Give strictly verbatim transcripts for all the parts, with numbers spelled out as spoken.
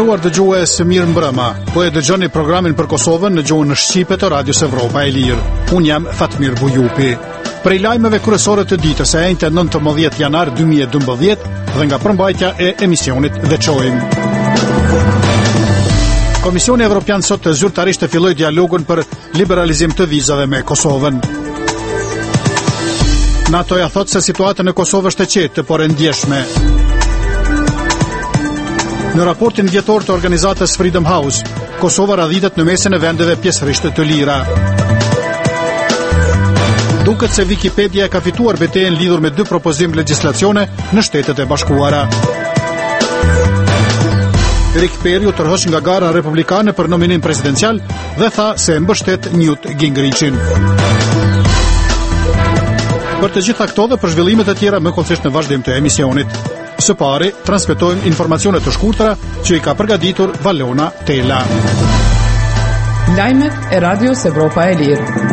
nderuar dëgjues, mirë mbrëma. Po e dëgjoni programin për Kosovën në gjuhën shqipe të Radios Evropa e Lirë. Unë jam Fatmir Bujupi. Prej lajmeve kryesore të ditës së enjte nëntëmbëdhjetë janar dy mijë e dymbëdhjetë dhe nga përmbajtja e emisionit veçojmë. Komisioni Evropian sot zyrtarisht e filloi dialogun për liberalizim të vizave me Kosovën. NATO-ja thot se situata në Kosovë është e qetë, por e ndjeshme. Në raportin vjetor të organizatës Freedom House, Kosova radhitet në mesin e vendeve pjesërisht të lira. Duket se Wikipedia ka fituar betejën lidhur me dy propozim legjislacione në Shtetet e Bashkuara. Rick Perry u tërhoq nga gara republikane për nominim presidencial dhe tha se mbështet Newt Gingrichin. Për të gjitha këto dhe për zhvillimet e tjera më koncesht në vazhdim të emisionit. Së pari, transmetojmë informacione të shkurtra që i ka përgatitur Valona Tela. Lajmet e Radios Evropa e Lirë.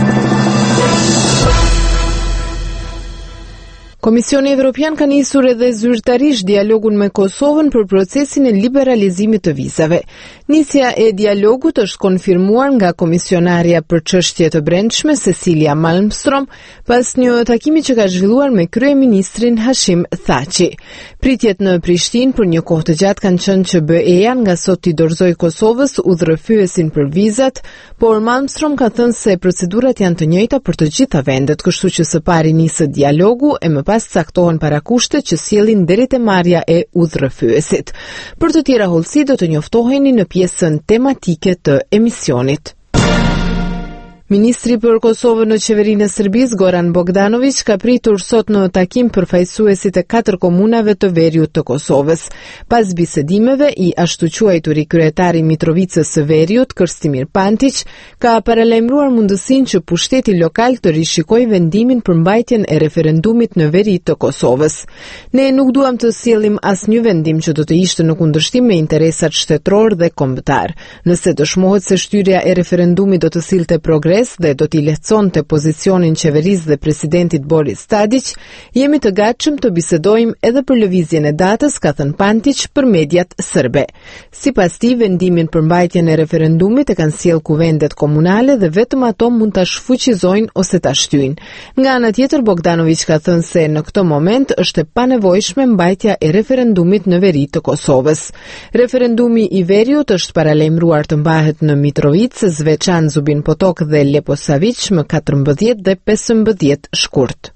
Komisioni Evropian ka nisur edhe zyrtarisht dialogun me Kosovën për procesin e liberalizimit të vizave. Nisja e dialogut është konfirmuar nga komisionarja për çështje të brendshme Cecilia Malmstrom pas një takimi që ka zhvilluar me kryeministrin Hashim Thaçi. Pritjet në Prishtinë për një kohë të gjatë kanë qenë që B E-ja nga sot t'i dorëzojë Kosovës udhërrëfyesin për vizat, por Malmstrom ka thënë se procedurat janë të njëjta për të gjitha vendet, kështu që së pari nisë dialogu e më pas caktohen parakushtet që sjellin deri te marrja e udhërrëfyesit. Për të tjera hollësi do të njoftoheni në pjesën tematike të emisionit. Ministri për Kosovën në qeverinë e Serbisë, Goran Bogdanović, ka pritur sot në takim përfaqësuesit e katër komunave të veriut të Kosovës. Pas bisedimeve, i ashtu quajturi kryetari i Mitrovicës së Veriut, Krstimir Pantić, ka paralajmëruar mundësinë që pushteti lokal të rishikojë vendimin për mbajtjen e referendumit në veri të Kosovës. Ne nuk duam të sjellim asnjë vendim që do të ishte në kundërshtim me interesat shtetëror dhe kombëtar. Nëse dëshmohet se shtyrja e referendumit do të sillte progres dhe do t'i lehtësonte pozicionin qeverisë dhe presidentit Boris Tadić, jemi të gatshëm të bisedojmë edhe për lëvizjen e datës, ka thënë Pantić për mediat serbe. Sipas tij, vendimin për mbajtjen e referendumit e kanë sjellë kuvendet komunale dhe vetëm ato mund ta shfuqizojnë ose ta shtyjnë. Nga ana tjetër, Bogdanović ka thënë se në këtë moment është e panevojshme mbajtja e referendumit në veri të Kosovës. Referendumi i veriut është paralajmëruar të mbahet në Mitrovicë, Zvečan, Zubin Potok dhe Leposavić më katërmbëdhjetë dhe pesëmbëdhjetë shkurt.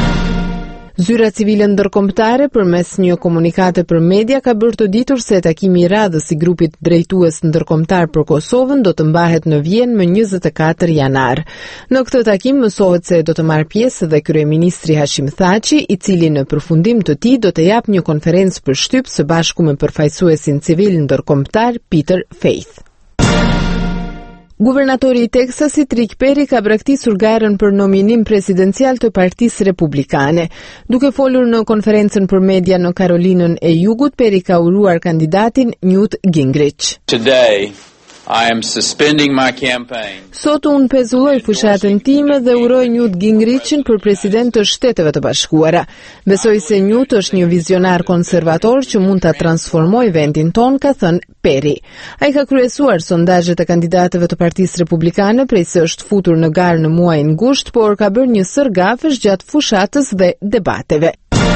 Zyra civile ndërkombëtare përmes një komunikate për media ka bërë të ditur se takimi i radhës i grupit drejtues ndërkombëtar për Kosovën do të mbahet në Vjenë më njëzet e katër janar. Në këtë takim mësohet se do të marrë pjesë edhe kryeministri Hashim Thaçi, i cili në përfundim të tij do të japë një konferencë për shtyp së bashku me përfaqësuesin civil ndërkombëtar Peter Faith. Guvernatori i Teksasit Rick Perry ka braktisur garën për nominim presidencial të Partisë Republikane. Duke folur në konferencën për media në Karolinën e Jugut, Perry ka uruar kandidatin Newt Gingrich. Today, I am suspending my campaign. Sot unë pezulloj fushatën time dhe uroj Newt Gingrichin për president të Shteteve të Bashkuara. Besoj se Newt është një vizionar konservator që mund ta transformojë vendin ton, ka thënë Perry. Ai ka kryesuar sondazhet e kandidatëve të Partisë Republikane prej se është futur në garë në muajin gusht, por ka bërë një sër gafësh gjatë fushatës dhe debateve.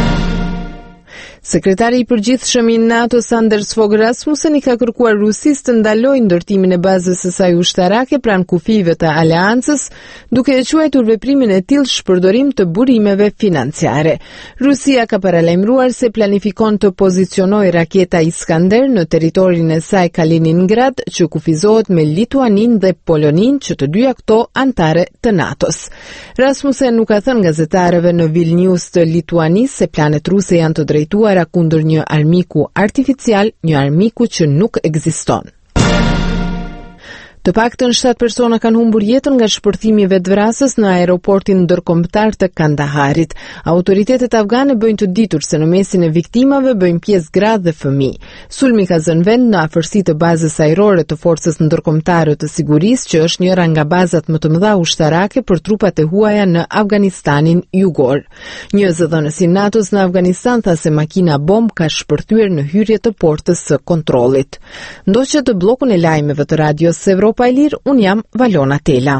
Sekretari i përgjithshëm i NATO Anders Fogh Rasmussen i ka kërkuar Rusisë të ndalojë ndërtimin e bazës së saj ushtarake pranë kufive të aleancës, duke e quajtur veprimin e tillë shpërdorim të burimeve financiare. Rusia ka paralajmëruar se planifikon të pozicionojë raketa Iskander në territorin e saj Kaliningrad, që kufizohet me Lituaninë dhe Poloninë, që të dyja këto antare të NATO-s. Rasmussen nuk ka thënë gazetarëve në Vilnius të Lituanisë se planet ruse janë të drejtuara kundër një armiku artificial, një armiku që nuk ekziston. Të paktën shtatë persona kanë humbur jetën nga shpërthimi i vetvrasës në aeroportin ndërkombëtar të Kandaharit. Autoritetet afgane bëjnë të ditur se në mesin e viktimave bëjnë pjesë gra dhe fëmijë. Sulmi ka zënë vend në afërsi të bazës ajrore të forcës ndërkombëtare të sigurisë, që është njëra nga bazat më të mëdha ushtarake për trupat e huaja në Afganistanin jugor. Një zëdhënës i NATO-s në Afganistan tha se makina bomb ka shpërthyer në hyrje të portës së kontrollit. Ndoqët të bllokun e lajmeve të Radios Evropa e Lirë, unë jam Valona Tela.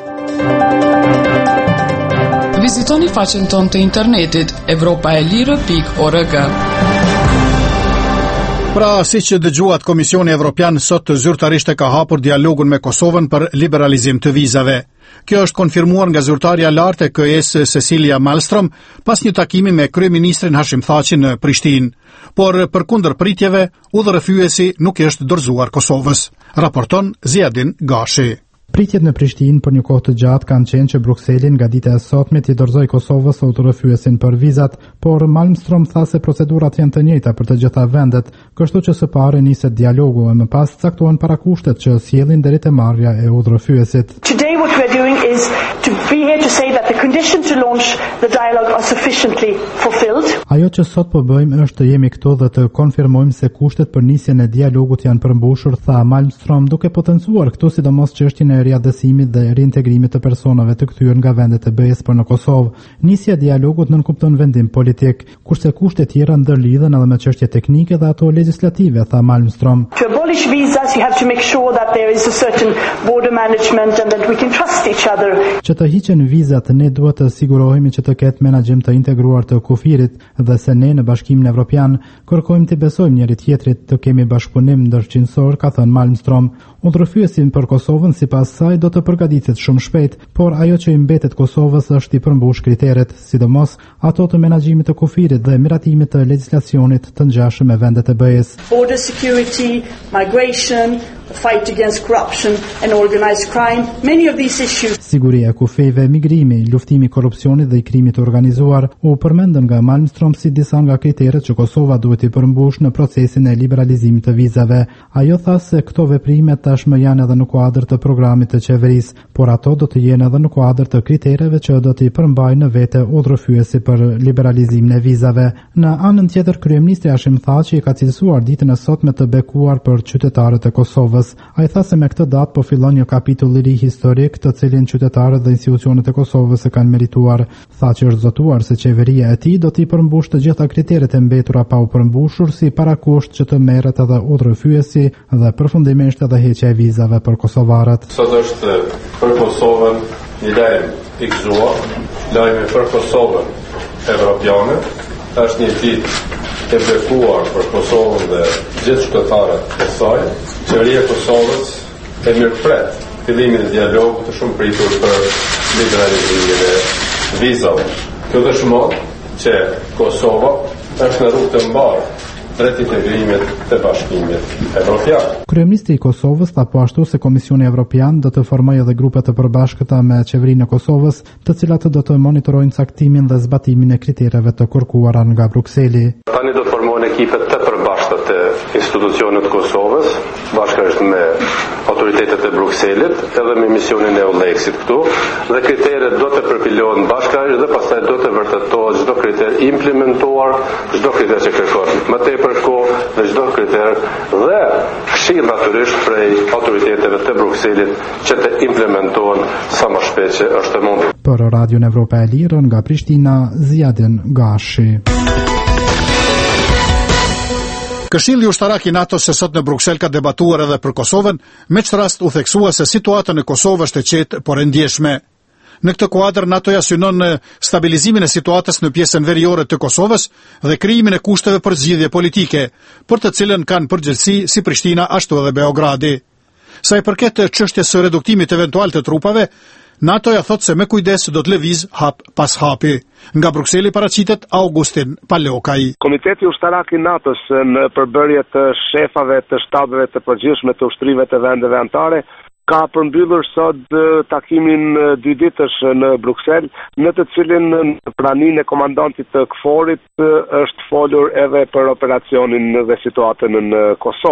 Vizitoni faqen tonë të internetit evropaelire pikë org. Pra, si që dëgjuat, Komisioni Evropian sot zyrtarisht e ka hapur dialogun me Kosovën për liberalizim të vizave. Kjo është konfirmuar nga zyrtarja lartë e K E S Cecilia Malmström pas një takimi me kryeministrin Hashim Thaçi në Prishtinë. Por përkundër pritjeve, udhërrëfyesi nuk është dorëzuar Kosovës, raporton Ziadin Gashi. Pritjet në Prishtinë për një kohë të gjatë kanë qenë që Brukseli nga dita e sotme t'i dorëzoi Kosovës udhërrëfyesin për vizat, por Malmström tha se procedurat janë të njëjta për të gjitha vendet, kështu që së pari niset dialogu e më pas caktohen parakushtet që sjellin deri te marrja e udhërrëfyesit. Today what we're doing is to be here to say that the conditions to launch the dialogue are sufficiently fulfilled. Ajo që sot po bëjmë është të jemi këtu dhe të konfirmojmë se kushtet për nisjen e dialogut janë përmbushur, tha Malmström, duke potencuar këtu sidomos çështjen e riadësimit dhe reintegrimit të personave të kthyer nga vendet e B E S për në Kosovë. Nisja e dialogut nënkupton vendim politik, kurse kushtet tjera ndërlidhen edhe me çështje teknike dhe ato legjislative, tha Malmström. To abolish visas, you have to make sure that there is a certain border management and that we can trust each other. Që të hiqen vizat, ne duhet të sigurohemi që të ketë menaxhim të integruar të kufirit dhe se ne në Bashkimin Evropian kërkojmë të besojmë njëri tjetrit, të kemi bashkëpunim ndërshqinësor, ka thënë Malmström. Udhërrëfyesin për Kosovën sipas saj do të përgatitet shumë shpejt, por ajo që i mbetet Kosovës është i përmbush kriteret, sidomos ato të menaxhimit të kufirit dhe miratimit të legjislacionit të ngjashëm me vendet e B E S. Border security, migration, fight against corruption and organized crime, many of these issues. Siguria e kufijve, migrimi, luftimi i korrupsionit dhe i krimit të organizuar u përmendën nga Malmström si disa nga kriteret që Kosova duhet i përmbush në procesin e liberalizimit të vizave. Ajo tha se këto veprime tashmë janë edhe në kuadër të programit të qeverisë, por ato do të jenë edhe në kuadër të kritereve që do t'i përmbajnë në vete udhërrëfyesi për liberalizimin e vizave. Në anën tjetër, kryeministri Hashim Thaçi ka cilësuar ditën e sotme të bekuar për qytetarët e Kosovës. Ai tha se me këtë datë po fillon një kapitull i ri historik, të cilin qytetarët dhe institucionet e Kosovës e kanë merituar. Thaçi është zotuar se qeveria e tij do t'i përmbush të gjitha kriteret e mbetura pa u përmbushur, si parakusht që të merret edhe udhërrëfyesi dhe përfundimisht edhe heqja e vizave për kosovarët. Sot është për Kosovën një lajm i gëzuar, lajmi për Kosovën evropiane, është një ditë e bekuar për Kosovën dhe gjithë qytetarët e saj. Qeveria e Kosovës e mirëpret fillimin e dialogut të shumë pritur për liberalizimin e vizave. Kjo dëshmon që Kosova është në rrugë të mbarë drejt integrimit të Bashkimit Evropian. Kryeministri i Kosovës tha po ashtu se Komisioni Evropian do të formojë edhe grupe të përbashkëta me qeverinë e Kosovës, të cilat do të monitorojnë caktimin dhe zbatimin e kritereve të kërkuara nga Brukseli. Tani do të formohen ekipe të përbashkëta të institucionet të Kosovës, bashkërisht me autoritetet e Brukselit, edhe me misionin e Eulexit këtu, dhe kriteret do të përpilohen bashkërisht dhe pastaj do të vërtetohet çdo kriter implementuar, çdo kriter që kërkon më tepër kohë dhe çdo kriter dhe këshill natyrisht prej autoriteteve të Brukselit që të implementohen sa më shpejt që është e mundur. Për Radion Evropa e Lirë nga Prishtina, Ziadin Gashi. Këshilli ushtarak i NATO se sot në Bruksel ka debatuar edhe për Kosovën, me çfarë rast u theksua se situata në Kosovë është e qetë por e ndjeshme. Në këtë kuadër NATO-ja synon stabilizimin e situatës në pjesën veriore të Kosovës dhe krijimin e kushteve për zgjidhje politike, për të cilën kanë përgjegjësi si Prishtina ashtu edhe Beogradi. Sa i përket çështjes së reduktimit eventual të trupave, NATO-ja thot se me kujdes do të lëviz hap pas hapi. Nga Brukseli paraqitet Augustin Palokaj. Komiteti ushtarak i NATO-s në përbërje të shefave të shtabeve të përgjithshme të ushtrive të vendeve anëtare ka përmbyllur sot takimin dy ditësh në Bruksel, në të cilin praninë e komandantit të KFOR-it është folur edhe për operacionin dhe situatën në Kosovë.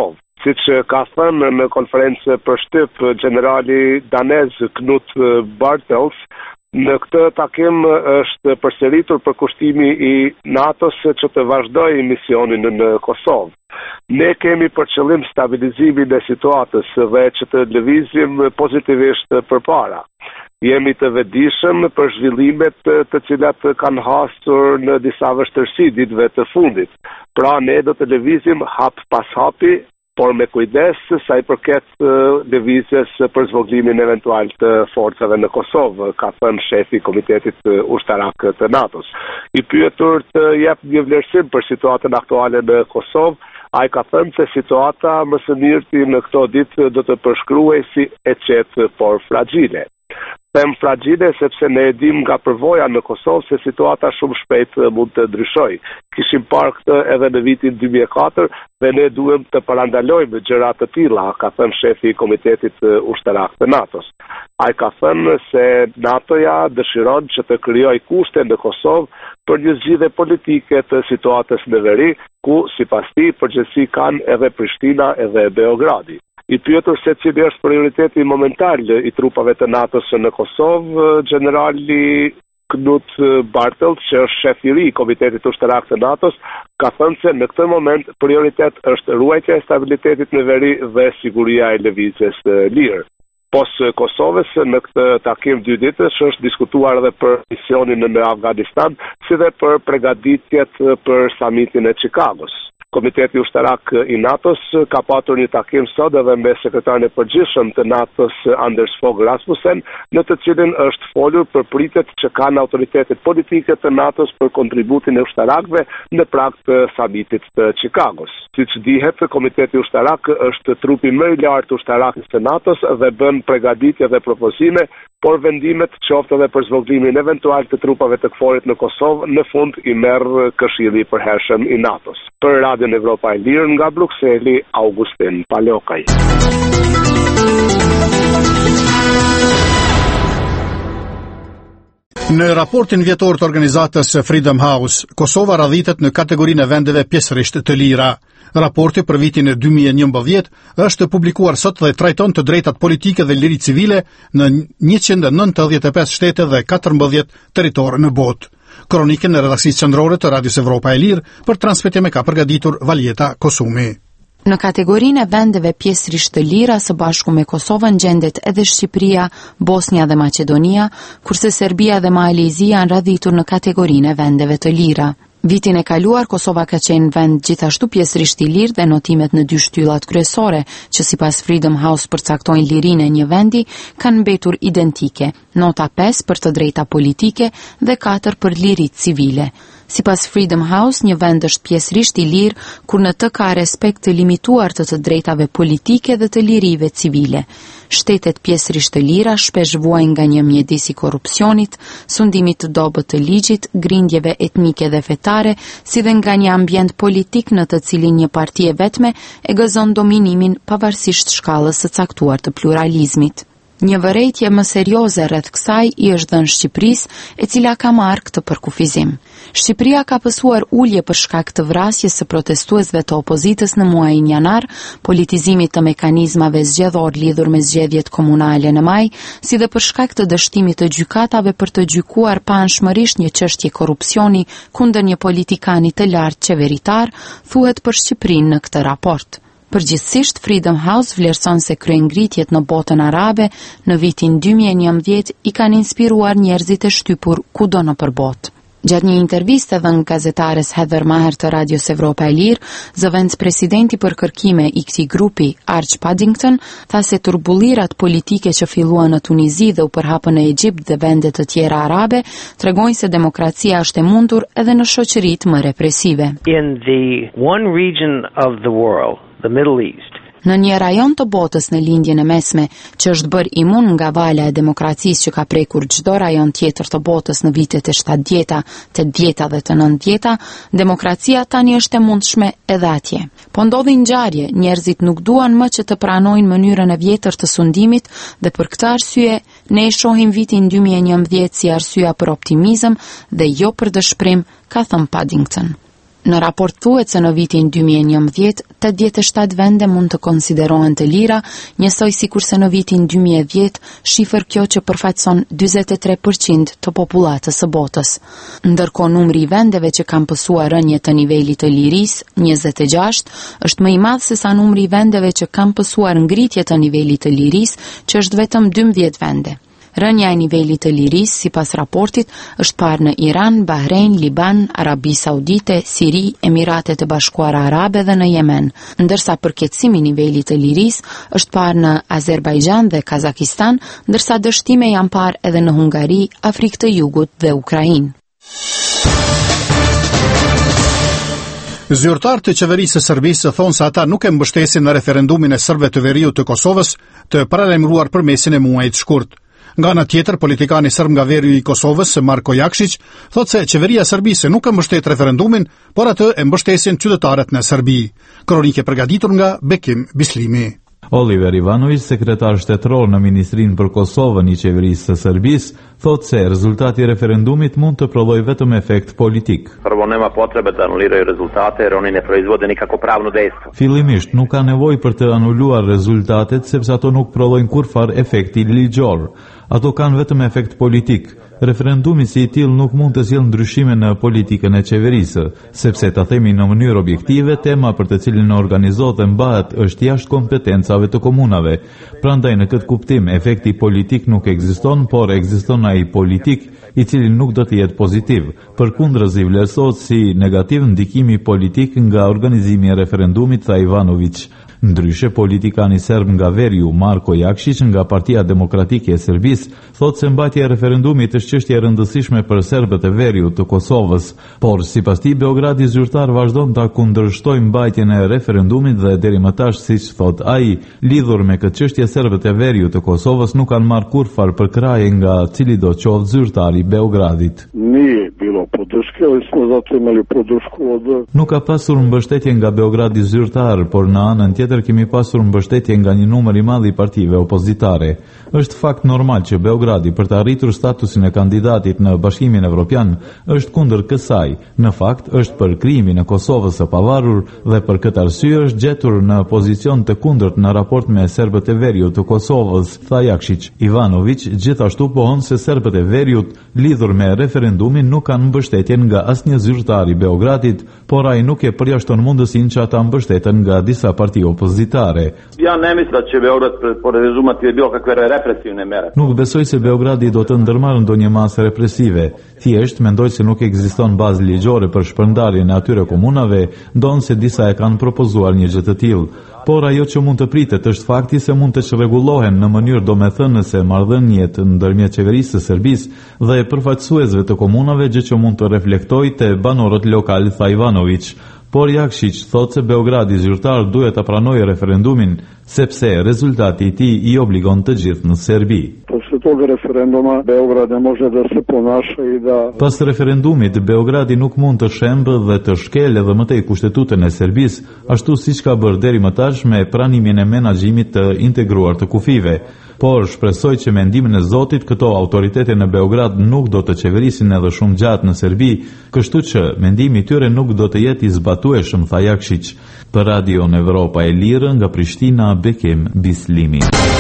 Siç ka thënë në konferencë për shtyp generali danez Knut Bartels, në këtë takim është përsëritur përkushtimi i NATO-s që të vazhdojë misionin në Kosovë. Ne kemi për qëllim stabilizimin e situatës dhe që të lëvizim pozitivisht përpara. Jemi të vetëdijshëm për zhvillimet të cilat kanë hasur në disa vështirësi ditëve të fundit. Pra ne do të lëvizim hap pas hapi, por me kujdes sa i përket lëvizjes për zvogëlimin eventual të forcave në Kosovë, ka thënë shefi i Komitetit Ushtarak të NATO-s. I pyetur të jep një vlerësim për situatën aktuale në Kosovë, ai ka thënë se situata më së miri në këto ditë do të përshkruhej si e qetë por fragile. Them fragile sepse ne e dim nga përvoja në Kosovë se situata shumë shpejt mund të ndryshojë. Kishim parë këtë edhe në vitin dy mijë e katër dhe ne duhem të parandalojmë gjëra të tilla, ka thënë shefi i Komitetit Ushtarak të NATO-s. Ai ka thënë se NATO-ja dëshiron që të krijojë kushte në Kosovë për një zgjidhje politike të situatës në veri, ku sipas tij përgjegjësi kanë edhe Prishtina edhe Beogradi. I pyetur se cili është prioriteti momental i trupave të NATO-s në Kosovë, generali Knut Bartels, që është shef i ri i Komitetit Ushtarak të NATO-s, ka thënë se në këtë moment prioritet është ruajtja e stabilitetit në veri dhe siguria e lëvizjes lirë. Pos Kosovës, në këtë takim dy ditësh është diskutuar edhe për misionin në Afganistan, si dhe për përgatitjet për samitin e Chicagos. Komiteti Ushtarak i NATO-s ka patur një takim sot edhe me sekretarin e përgjithshëm të NATO-s Anders Fogh Rasmussen, në të cilin është folur për pritet që kanë autoritetet politike të NATO-s për kontributin e ushtarakëve në prag të samitit të Chicagos. Siç dihet, Komiteti Ushtarak është trupi më i lartë ushtarakës të NATO-s dhe bën përgatitje dhe propozime, por vendimet qoftë edhe për zvogëlimin eventual të trupave të KFOR-it në Kosovë në fund i merr Këshilli i Përhershëm i NATO-s. Për Radion Evropa e Lirë nga Brukseli, Augustin Palokaj. Në raportin vjetor të organizatës Freedom House, Kosova radhitet në kategorinë e vendeve pjesërisht të lira. Raporti për vitin e dy mijë e njëmbëdhjetë është publikuar sot dhe trajton të drejtat politike dhe liri civile në njëqind e nëntëdhjetë e pesë shtete dhe katërmbëdhjetë territorë në botë. Kronikën në redaksisë qendrore të Radios Evropa e Lirë për transmetim e ka përgatitur Valjeta Kosumi. Në kategorinë e vendeve pjesërisht të lira së bashku me Kosovën gjendet edhe Shqipëria, Bosnia dhe Maqedonia, kurse Serbia dhe Malezia janë radhitur në kategorinë e vendeve të lira. Vitin e kaluar, Kosova ka qenë vend gjithashtu pjesërisht i lirë dhe notimet në dy shtyllat kryesore, që sipas Freedom House përcaktojnë lirinë e një vendi, kanë mbetur identike. Nota pesë për të drejta politike dhe katër për liritë civile. Sipas Freedom House, një vend është pjesërisht i lirë kur në të ka respekt të limituar të të drejtave politike dhe të lirive civile. Shtetet pjesërisht të lira shpesh vuajnë nga një mjedis i korrupsionit, sundimit të dobët të ligjit, grindjeve etnike dhe fetare, si dhe nga një ambient politik në të cilin një parti e vetme e gëzon dominimin pavarësisht shkallës së caktuar të pluralizmit. Një vërejtje më serioze rreth kësaj i është dhënë Shqipërisë, e cila ka marrë këtë për kufizim. Shqipëria ka pësuar ulje për shkak të vrasjes së protestuesve të opozitës në muajin janar, politizimit të mekanizmave zgjedhor lidhur me zgjedhjet komunale në maj, si dhe për shkak të dështimit të gjykatave për të gjykuar paanshmërisht një çështje korrupsioni kundër një politikani të lartë qeveritar, thuhet për Shqipërinë në këtë raport. Përgjithsisht, Freedom House vlerëson se kryengritjet në botën arabe në vitin dy mijë e njëmbëdhjetë i kanë inspiruar njerëzit e shtypur kudo nëpër botë. Gjatë një interviste dhënë gazetares Heather Maher të Radios Evropa e Lirë, zëvendës presidenti për kërkime i këtij grupi, Arch Paddington, tha se turbullirat politike që filluan në Tunizi dhe u përhapën në Egjipt dhe vende të tjera arabe, tregojnë se demokracia është e mundur edhe në shoqëritë më represive. In the one region of the world, the Middle East, Në një rajon të botës në lindjen e mesme, që është bërë imun nga vala e demokracisë që ka prekur çdo rajon tjetër të botës në vitet e shtatëdhjeta, tetëdhjeta dhe të nëntëdhjeta, demokracia tani është e mundshme edhe atje. Po ndodhi ngjarje, njerëzit nuk duan më që të pranojnë mënyrën e vjetër të sundimit dhe për këtë arsye ne e shohim vitin dy mijë e njëmbëdhjetë si arsyeja për optimizëm dhe jo për dëshpërim, ka thënë Paddington. Në raport thuhet se në vitin dy mijë e njëmbëdhjetë, tetëdhjetë e shtatë vende mund të konsiderohen të lira, njësoj sikurse në vitin dy mijë e dhjetë, shifër kjo që përfaqëson dyzet e tre përqind të popullatës së botës. Ndërkohë numri i vendeve që kanë pësuar rënje të nivelit të lirisë, njëzet e gjashtë, është më i madh se sa numri i vendeve që kanë pësuar ngritje të nivelit të lirisë, që është vetëm dymbëdhjetë vende. Rënja e nivelit të lirisë, sipas raportit, është parë në Iran, Bahrein, Liban, Arabi Saudite, Siri, Emiratet e Bashkuara Arabe dhe në Yemen, ndërsa përkeqësimi i nivelit të lirisë është parë në Azerbajxhan dhe Kazakistan, ndërsa dështime janë parë edhe në Hungari, Afrikë të Jugut dhe Ukrainë. Zyrtarët e qeverisë së Serbisë thonë se ata nuk e mbështesin në referendumin e serbëve të veriut të Kosovës të paralajmëruar për mesin e muajit shkurt. Nga ana tjetër, politikani serb nga veriu i Kosovës, Marko Jakšić, thotë se qeveria serbise nuk e mbështet referendumin, por atë e mbështesin qytetarët në Serbi. Kronike përgatitur nga Bekim Bislimi. Oliver Ivanović, sekretar shtetëror në Ministrinë për Kosovën i qeverisë së Serbisë, thotë se rezultati i referendumit mund të prodhojë vetëm efekt politik. Prvo nema potrebe da anuliraju rezultate jer oni ne proizvode nikako pravno dejstvo. Fillimisht nuk ka nevojë për të anuluar rezultatet sepse ato nuk prodhojnë kurrfar efekti ligjor. Ato kanë vetëm efekt politik. Referendumi si i tillë nuk mund të sjellë ndryshime në politikën e qeverisë, sepse ta themi në mënyrë objektive, tema për të cilën organizohet dhe mbahet është jashtë kompetencave të komunave. Prandaj në këtë kuptim efekti politik nuk ekziston, por ekziston ai politik i cili nuk do të jetë pozitiv. Përkundërzi vlerësohet si negativ ndikimi politik nga organizimi i referendumit, tha Ivanović. Ndryshe, politikani serb nga veriu, Marko Jakšić, nga Partia Demokratike e Serbisë, thotë se mbajtja e referendumit është çështje e rëndësishme për serbët e veriut të Kosovës, por sipas tij Beogradi zyrtar vazhdon ta kundërshtojë mbajtjen e referendumit dhe deri më tash, siç thotë ai, lidhur me këtë çështje serbët e veriut të Kosovës nuk kanë marrë kurrfar përkraje nga cili do qoftë zyrtari i Beogradit. Nije bilo podrške, ali smo zato imali podršku od... Nuk ka pasur mbështetje nga Beogradi zyrtar, por në anën tjetër kemi pasur mbështetje nga një numër i madh i partive opozitare. Është fakt normal që Beogradi për të arritur statusin e kandidatit në Bashkimin Evropian është kundër kësaj. Në fakt është për krijimin e Kosovës së pavarur dhe për këtë arsye është gjetur në pozicion të kundërt në raport me serbët e veriut të Kosovës, tha Jakšić. Ivanović gjithashtu pohon se serbët e veriut lidhur me referendumin nuk kanë mbështetjen nga asnjë zyrtar i Beogradit, por ai nuk e përjashton mundësinë që ata mbështeten nga disa parti opozitare. Ja ne mislim da će Beograd po rezultati bilo kakve represivne mere. Nuk besoj se Beogradi do të ndërmarrë ndonjë masë represive. Thjesht mendoj se nuk ekziston bazë ligjore për shpërndarjen e atyre komunave, ndonë se disa e kanë propozuar një gjë të tillë. Por ajo që mund të pritet është fakti se mund të çrregullohen në mënyrë domethënëse marrëdhëniet ndërmjet qeverisë së Serbisë dhe përfaqësuesve të komunave, gjë që mund të reflektojë te banorët lokal, tha Ivanović. Por Jakšić thotë se Beogradi zyrtar duhet ta pranojë referendumin sepse rezultati i tij i obligon të gjithë në Serbi. Posle toga referenduma Beograd ne može da se ponaša i da... Pas referendumit, Beogradi nuk mund të shembë dhe të shkelë edhe më tej kushtetutën e Serbisë, ashtu siç ka bërë deri më tash me pranimin e menaxhimit të integruar të kufive. Por shpresoj që me ndihmën e Zotit këto autoritete në Beograd nuk do të qeverisin edhe shumë gjatë në Serbi, kështu që mendimi i tyre nuk do të jetë i zbatueshëm, tha Jakšić. Për Radion Evropa e Lirë nga Prishtina, Bekim Bislimi.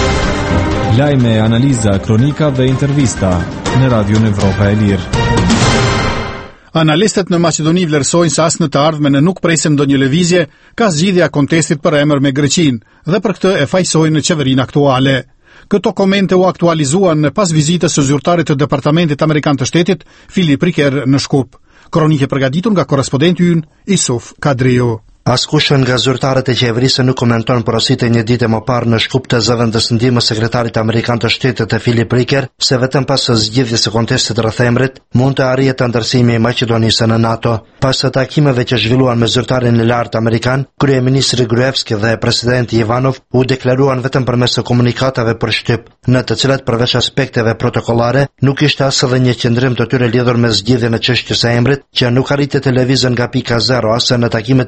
Lajme, analiza, kronika dhe intervista në Radion Evropa e Lirë. Analistët në Maqedoni vlerësojnë se as në të ardhmen nuk presim ndonjë lëvizje ka zgjidhja kontestit për emër me Greqinë dhe për këtë e fajsojnë në qeverinë aktuale. Këto komente u aktualizuan pas vizitës së zyrtarit të Departamentit Amerikan të Shtetit, Filip Riker, në Shkup. Kronike përgatitur nga korrespondenti ynë Isuf Kadriu. Askush nga zyrtarët e qeverisë nuk komenton porositë një ditë më parë në Shkup të zëvendës ndihmës sekretarit amerikan të Shtetit të Filip Riker se vetëm pas zgjidhjes së kontestit rreth emrit mund të arrihet ndërthimi i Maqedonisë në NATO. Pas së takimeve që zhvilluan me zyrtarin e lartë amerikan, kryeministri Gruevski dhe presidenti Ivanov u deklaruan vetëm përmes komunikatave për shtyp, në të cilat përveç aspekteve protokollare nuk ishte as edhe një qendrim të tyre lidhur me zgjidhjen e çështjes së emrit, që nuk arriti të lëvizën nga pika zero as në takimet e fundit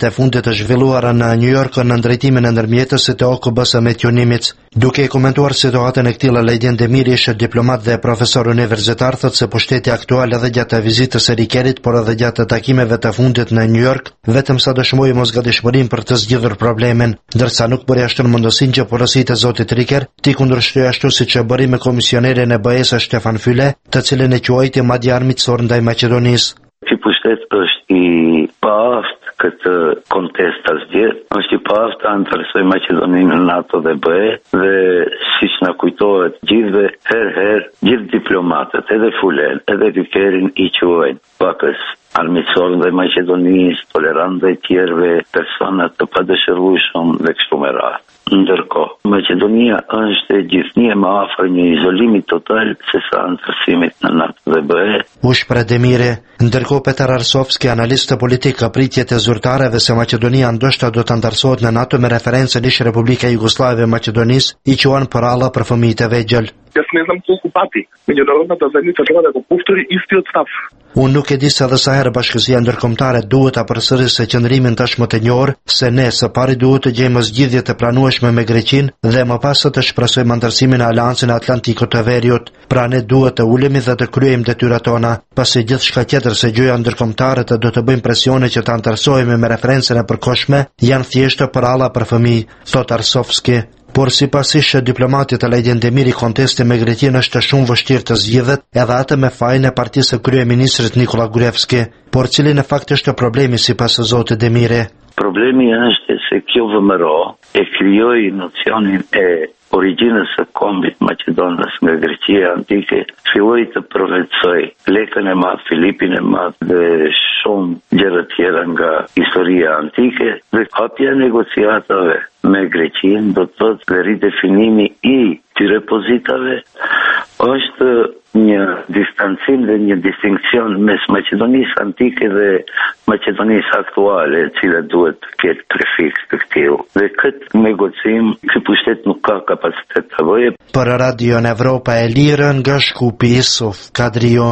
të zhvilluara në New York në drejtimin e ndërmjetësit të O K B-së me Tjunimit. Duke i komentuar situatën e këtij, Lejden Demiri, ishte diplomat dhe profesor universitar, thotë se pushteti aktual edhe gjatë vizitës së Rikerit, por edhe gjatë takimeve të fundit në New York, vetëm sa dëshmoi mosgatishmërinë për të zgjidhur problemin, ndërsa nuk përjashton mundësinë që porositë e zotit Riker t'i kundërshtojë ashtu siç e bëri me komisionerin e B E-s Stefan Füle, të cilin e quajti madje armiqësor ndaj Maqedonisë. Ky pushtet është i paaftë këtë kontest asgjë, është i paaftë ta interesoj Maqedoninë në NATO dhe B E, dhe siç na kujtohet gjithve, herë herë gjithë diplomatët, edhe Fulen, edhe Rikerin i quajnë pakës armiqësor ndaj Maqedonisë, tolerant ndaj tjerëve, persona të padëshirueshëm dhe kështu me radhë. Ndërkohë, Maqedonia është gjithnjë më afër një izolimi total se sa antarësimit në NATO dhe B E. U shpreh Demiri. Ndërkohë, Petar Arsovski, analist politik, ka pritjet e zyrtarëve se Maqedonia ndoshta do të antarësohet në NATO me referencën ish Republika Jugoslave e Maqedonisë, i quan përalla për fëmijët e vegjël. Јас не знам колку пати меѓународната заедница треба да го повтори истиот став. Unë nuk e di se edhe sa herë bashkësia ndërkombëtare duhet ta përsërisë qëndrimin tashmë të njohur se ne së pari duhet të gjejmë zgjidhje të planueshme me Greqinë dhe më pas të shpresojmë antarësimin e Aleancën Atlantiko të Veriut. Pra ne duhet të ulemi dhe të kryejmë detyrat tona, pasi gjithçka tjetër se gjëja ndërkombëtare të do të bëjmë presione që të antarësohemi me referencën e përkohshme janë thjesht përalla për fëmijë, thot Arsovski. Por si pas ishe diplomatit e Lejden Demiri, kontesti me Greqinë është shumë vështirë të zgjidhet, edhe atë me fajin e partisë së kryeministrit Nikola Gruevski. Por cili në fakt është problemi si pas zotit Demiri? Problemi është se kjo V M R O e krijoi nocionin e origjinës së kombit Maqedonës nga Greqia antike, filloi të përvetësoj Lekën e Madh, Filipin e Madh dhe shumë gjëra tjera nga historia antike, dhe hapja e negociatave me Greqinë do të thotë ridefinimi i këtyre pozitave është një distancim dhe një distinkcion mes Maqedonisë antike dhe Maqedonisë aktuale, e cila duhet të ketë prefiks të këtill. Dhe këtë negocim, ky pushtet nuk ka kapacitet të bëjë. Për Radio Evropa e Lirë, nga Shkupi, Isuf Kadrio.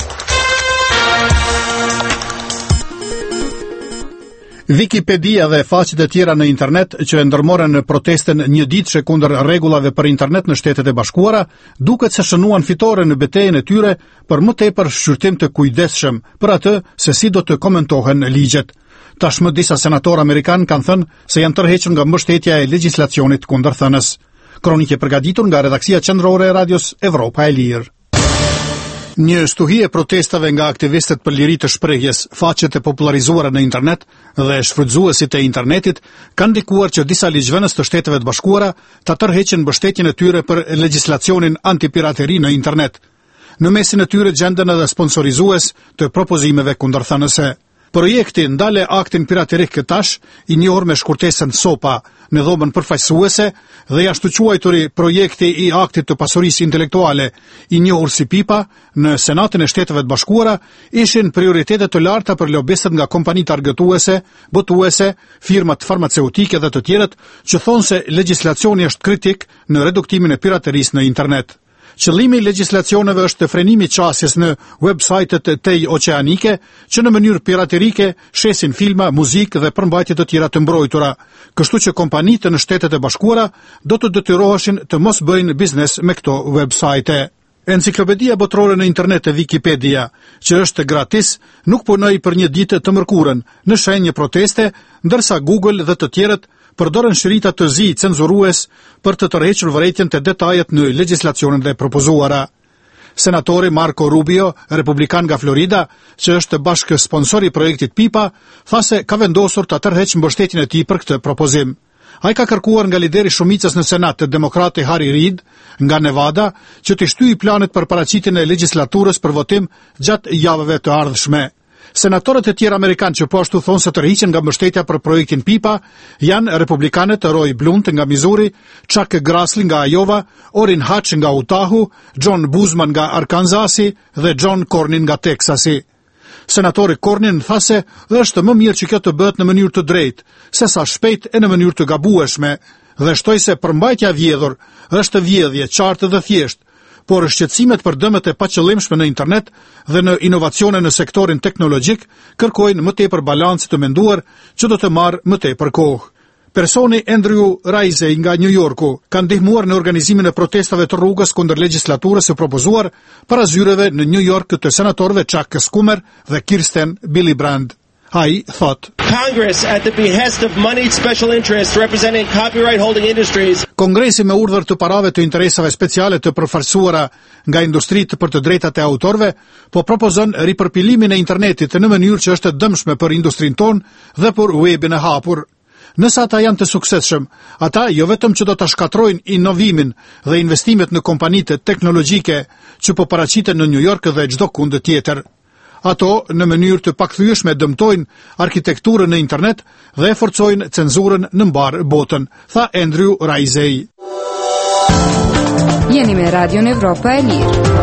Wikipedia dhe faqet e tjera në internet që e ndërmorën në protesten një ditëshe kundër rregullave për internet në Shtetet e Bashkuara, duket se shënuan fitore në betejën e tyre për më tepër shqyrtim të kujdesshëm për atë se si do të komentohen ligjet. Tashmë disa senatorë amerikanë kanë thënë se janë tërhequr nga mbështetja e legjislacionit kundërthënës. Kronikë e përgatitur nga redaksia qendrore e Radios Evropa e Lirë. Një stuhi e protestave nga aktivistët për liri të shprehjes, faqet e popularizuara në internet dhe shfrytëzuesit e internetit kanë ndikuar që disa ligjvënës të Shteteve të Bashkuara ta tërheqin mbështetjen e tyre për legjislacionin antipirateri në internet. Në mesin e tyre gjenden edhe sponsorizues të propozimeve kundërthënëse. Projekti Ndale aktin piraterik këtash, i njohur me shkurtesën SOPA, në dhomën përfaqësuese dhe jashtu quajturi projekti i aktit të pasurisë intelektuale, i njohur si PIPA, në Senatin e Shteteve të Bashkuara, ishin prioritete të larta për lobistët nga kompanitë argëtuese, botuese, firmat farmaceutike dhe të tjerët, që thonë se legjislacioni është kritik në reduktimin e piraterisë në internet. Qëllimi i legjislacioneve është të frenimi qasjes në websajtet tej oqeanike që në mënyrë piraterike shesin filma, muzikë dhe përmbajtje të tjera të mbrojtura, kështu që kompanitë në Shtetet e Bashkuara do të detyroheshin të mos bëjnë biznes me këto websajte. Enciklopedia botërore në internet e Wikipedia, që është gratis, nuk punoi për një ditë të mërkurën në shenjë proteste, ndërsa Google dhe të tjerët përdorën shrita të zi cenzurues për të tërhequr vërejtjen të detajet në legjislacionin dhe propozuara. Senatori Marco Rubio, republikan nga Florida, që është bashkë sponsori i projektit PIPA, tha se ka vendosur të tërheqë mbështetjen e tij për këtë propozim. Ai ka kërkuar nga lideri shumicës në Senat të demokrati Harry Reid nga Nevada që të shtyjë planet për paraqitjen e legjislaturës për votim gjatë javëve të ardhshme. Senatorët e tjerë amerikanë që po ashtu thonë se tërhiqen nga mbështetja për projektin PIPA janë republikanët Roy Blunt nga Missouri, Chuck Grassley nga Iowa, Orrin Hatch nga Utahu, John Boozman nga Arkansasi dhe John Cornyn nga Texasi. Senatori Cornyn tha se është më mirë që kjo të bëhet në mënyrë të drejtë, se sa shpejt e në mënyrë të gabueshme, dhe shtoi se përmbajtja vjedhur është vjedhje qartë dhe thjesht, por shqetësimet për dëmet e paqëllimshme në internet dhe në inovacione në sektorin teknologjik kërkojnë më tepër balancë të menduar që do të marrë më tepër kohë. Personi Andrew Risey nga New Yorku ka ndihmuar në organizimin e protestave të rrugës kundër legjislaturës së propozuar para zyreve në New York të senatorëve Chuck Schumer dhe Kirsten Gillibrand. Ai thot: Congress, at the behest of moneyed special interests representing copyright holding industries. Kongresi me urdhër të parave të interesave speciale të përfaqësuara nga industritë për të drejtat e autorëve, po propozon ripërpilimin e internetit në mënyrë që është e dëmshme për industrinë tonë dhe për webin e hapur. Nëse ata janë të suksesshëm, ata jo vetëm që do të shkatrojnë inovimin dhe investimet në kompanitë teknologjike që po paraqiten në New York dhe çdo kund tjetër. Ato në mënyrë të pakthyeshme dëmtojnë arkitekturën në internet dhe forcojnë cenzurën në mbar botën, tha Andrew Risey. Jeni me Radio Evropa e Lirë.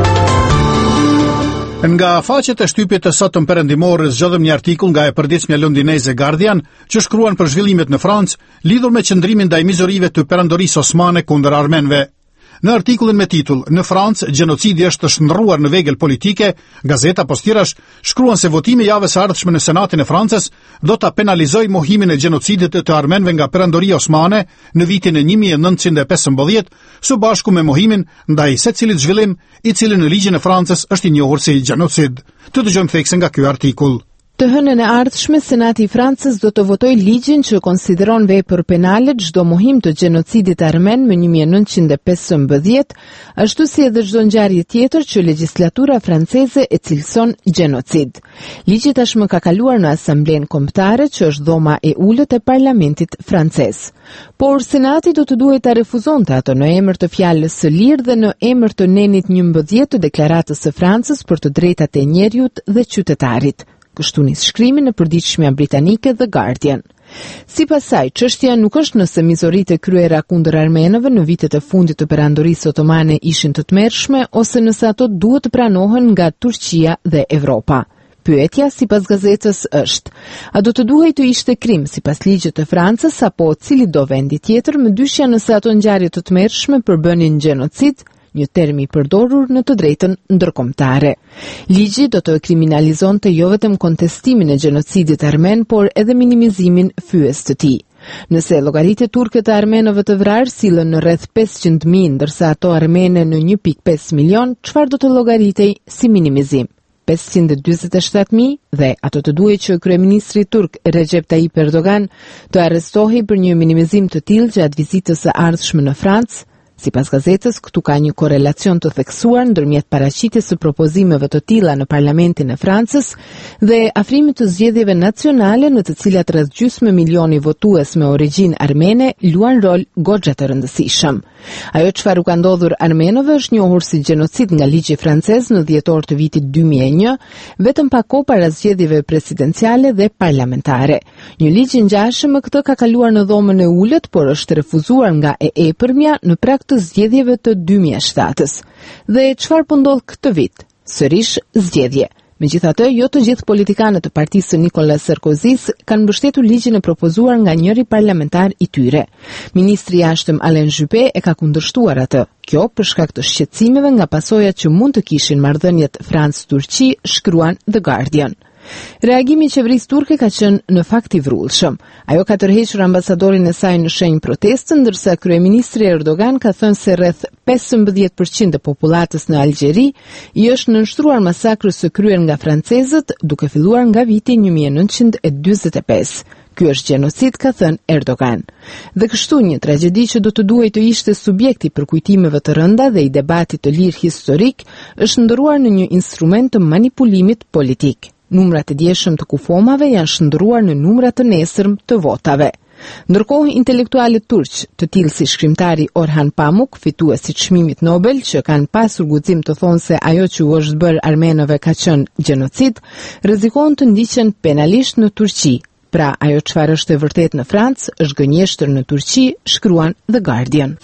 Nga faqet e shtypjet të sotëm perëndimore zgjodhëm një artikull nga e përditshmja londineze Guardian që shkruan për zhvillimet në Francë lidhur me qëndrimin ndaj mizorive të perandorisë osmane kundër armenëve. Në artikullin me titull "Në Francë gjenocidi është shndërruar në vegël politike", gazeta Postirash shkruan se votimi i javës së ardhshme në Senatin e Francës do ta penalizojë mohimin e gjenocidit të armenëve nga perandoria osmane në vitin e një mijë e nëntëqind e pesëmbëdhjetë, së bashku me mohimin ndaj secilit zhvillim i cili në ligjin e Francës është i njohur si gjenocid. Të dëgjojmë thekse nga ky artikull. Të hënën e ardhshme, Senati i Francës do të votojë ligjin që konsideron vepër penale çdo mohim të gjenocidit armen më një mijë e nëntëqind e pesëmbëdhjetë, ashtu si edhe çdo ngjarje tjetër që legjislatura franceze e cilëson gjenocid. Ligji tashmë ka kaluar në Asamblenë Kombëtare, që është dhoma e ulët e parlamentit francez. Por Senati do të duhet ta refuzonte ato në emër të fjalës së lirë dhe në emër të nenit njëmbëdhjetë të Deklaratës së Francës për të drejtat e njeriut dhe qytetarit. Kështu nis shkrimi në përditshmja britanike The Guardian. Sipas saj, çështja nuk është nëse mizoritë e kryera kundër armenëve në vitet e fundit të perandorisë otomane ishin të tmerrshme ose nëse ato duhet të pranohen nga Turqia dhe Evropa. Pyetja sipas gazetës është: a do të duhej të ishte krim sipas ligjit të Francës apo cili do vendi tjetër, më dyshja nëse ato ngjarje të tmerrshme përbënin gjenocid, një term i përdorur në të drejtën ndërkombëtare. Ligji do të kriminalizonte jo vetëm kontestimin e gjenocidit armen, por edhe minimizimin fyes të tij. Nëse llogaritjet turke të armenëve të vrarë sillen në rreth pesëqind mijë, ndërsa ato armene në një pikë pesë milion, çfarë do të llogaritej si minimizim? pesëqind e dyzet e shtatë mijë, dhe ato të duhej që kryeministri turk Recep Tayyip Erdogan të arrestohej për një minimizim të tillë gjatë vizitës së ardhshme në Francë. Sipas gazetës, këtu ka një korelacion të theksuar ndërmjet paraqitjes së propozimeve të tilla në Parlamentin e Francës dhe afrimit të zgjedhjeve nacionale në të cilat rreth gjysmë milioni votues me origjinë armene luan rol goxha të rëndësishëm. Ajo çfarë u ka ndodhur armenëve është njohur si gjenocid nga ligji francez në dhjetor të vitit dy mijë e një, vetëm pak kohë para zgjedhjeve presidenciale dhe parlamentare. Një ligj i ngjashëm me këtë ka kaluar në dhomën e ulët, por është refuzuar nga e epërmja në prag të zgjedhjeve të dy mijë e shtatës. Dhe çfarë po ndodh këtë vit? Sërish zgjedhje. Megjithatë, jo të gjithë politikanët të partisë së Nicolas Sarkozys kanë mbështetur ligjin e propozuar nga njëri parlamentar i tyre. Ministri i jashtëm Alain Juppé e ka kundërshtuar atë. Kjo për shkak të shqetësimeve nga pasojat që mund të kishin marrëdhëniet Francë-Turqi, shkruan The Guardian. Reagimi i qeverisë turke ka qenë në fakt i vrrullshëm. Ajo ka tërhequr ambasadorin e saj në shenjë proteste, ndërsa kryeministri Erdogan ka thënë se rreth pesëmbëdhjetë përqind e popullatës në Algjeri i është nënshtruar masakrës së kryer nga francezët, duke filluar nga viti një mijë e nëntëqind e dyzet e pesë. Ky është gjenocid, ka thënë Erdogan. Dhe kështu një tragjedi që do të duhej të ishte subjekti për kujtimeve të rënda dhe i debatit të lirë historik, është ndëruar në një instrument të manipulimit politik. Numrat e djeshëm të kufomave janë shndruar në numrat të nesërm të votave. Ndërkohë, intelektualët turq, të tillë si shkrimtari Orhan Pamuk, fituesi i çmimit Nobel, që kanë pasur guxim të thonë se ajo që u është bërë armenëve ka qenë gjenocid, rrezikojnë të ndiqen penalisht në Turqi. Pra, ajo çfarë është e vërtetë në Francë, është gënjeshtër në Turqi, shkruan The Guardian.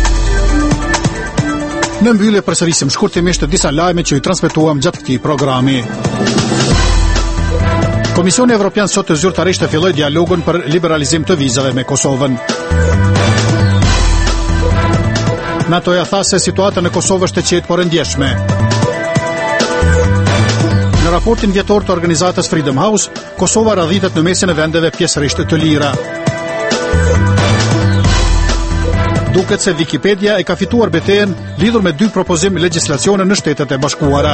Në mbyllje përsërisim shkurtimisht disa lajme që i transmetuam gjatë këtij programi. Komisioni Evropian sot të zyrtarisht e filloi dialogun për liberalizim të vizave me Kosovën. NATO ja tha se situata në Kosovë është e qetë por e ndjeshme. Në raportin vjetor të organizatës Freedom House, Kosova radhitet në mesin e vendeve pjesërisht të lira. Duket se Wikipedia e ka fituar betejën lidhur me dy propozim legjislacione në Shtetet e Bashkuara.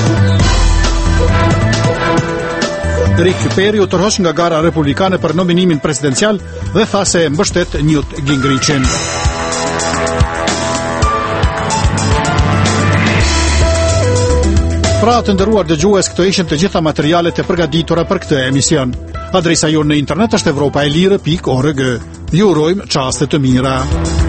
Rick Perry u tërhoq nga gara republikane për nominimin presidencial dhe tha se mbështet Newt Gingrichin. Pra të ndëruar dëgjues, këto ishin të gjitha materialet e përgatitura për këtë emision. Adresa jonë në internet është evropaelire pikë org. Ju urojmë çaste të mira.